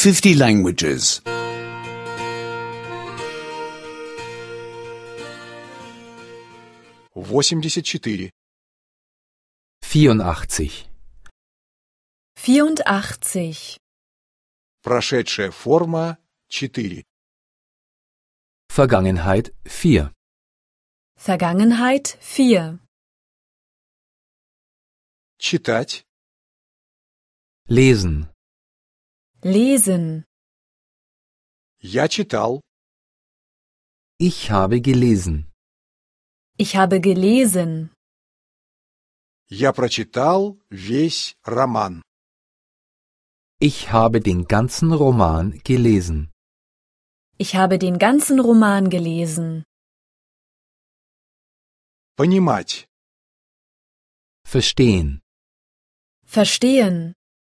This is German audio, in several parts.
50 languages. 84. 84. 84. Прошедшая форма 4. Vergangenheit 4. Vergangenheit 4. Читать. Lesen. Lesen. Я читал. Ich habe gelesen. Ich habe gelesen. Я прочитал весь роман. Ich habe den ganzen Roman gelesen. Ich habe den ganzen Roman gelesen. Понимать. Verstehen. Verstehen.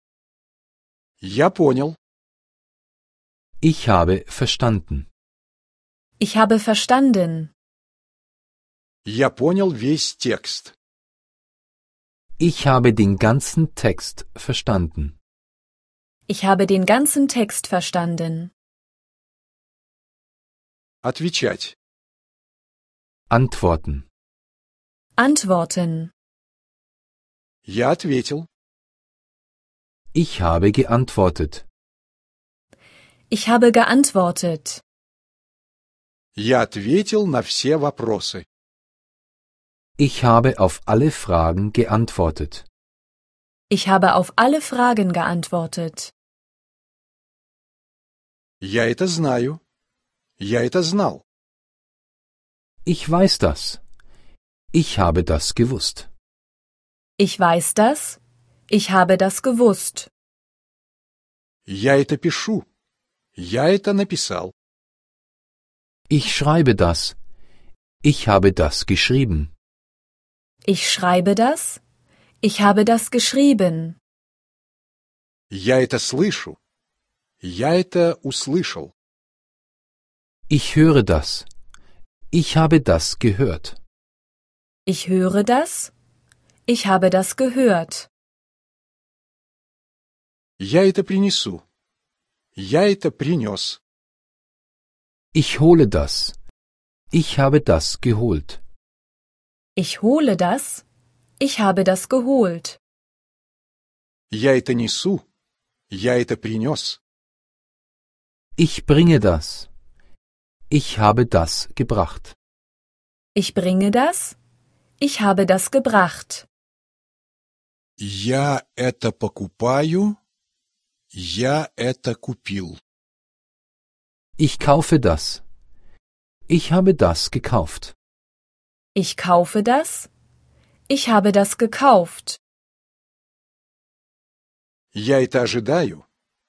Я понял. Ich habe verstanden. Ich habe verstanden. Я понял весь текст. Ich habe den ganzen Text verstanden. Ich habe den ganzen Text verstanden. Отвечать. Antworten. Antworten. Я ответил. Ich habe geantwortet. Ich habe geantwortet. Я ответил на все вопросы. Ich habe auf alle Fragen geantwortet. Ich habe auf alle Fragen geantwortet. Я это знаю. Я это знал. Ich weiß das. Ich habe das gewusst. Ich weiß das. Ich habe das gewusst. Я это пишу. Я это написал. Ich schreibe das. Ich habe das geschrieben. Ich schreibe das. Ich habe das geschrieben. Я это слышу. Я это услышал. Ich höre das. Ich habe das gehört. Ich höre das. Ich habe das gehört. Я это принесу. Я это принес. Ich hole das. Ich habe das geholt. Ich hole das. Ich habe das geholt. Я это несу. Я это принес. Ich bringe das. Ich habe das gebracht. Ich bringe das. Ich habe das gebracht. Я это покупаю. Я это купил. Ich kaufe das. Ich habe das gekauft. Ich kaufe das. Ich habe das gekauft. Я это ожидаю.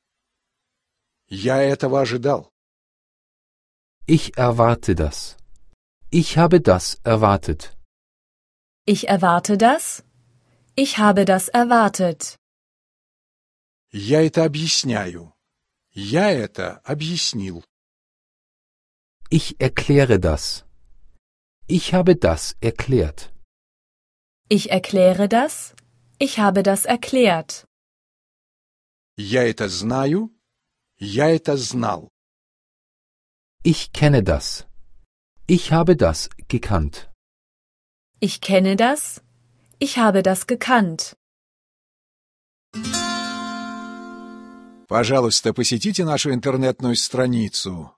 Я этого ожидал. Ich erwarte das. Ich habe das erwartet. Ich erwarte das. Ich habe das erwartet. Я это объясняю. Я это объяснил. Ich erkläre das. Ich habe das erklärt. Ich erkläre das. Ich habe das erklärt. Я это знаю. Я это знал. Ich kenne das. Ich habe das gekannt. Ich kenne das. Ich habe das gekannt. Пожалуйста, посетите нашу интернетную страницу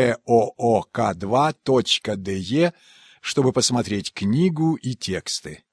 www.book2.de, чтобы посмотреть книгу и тексты.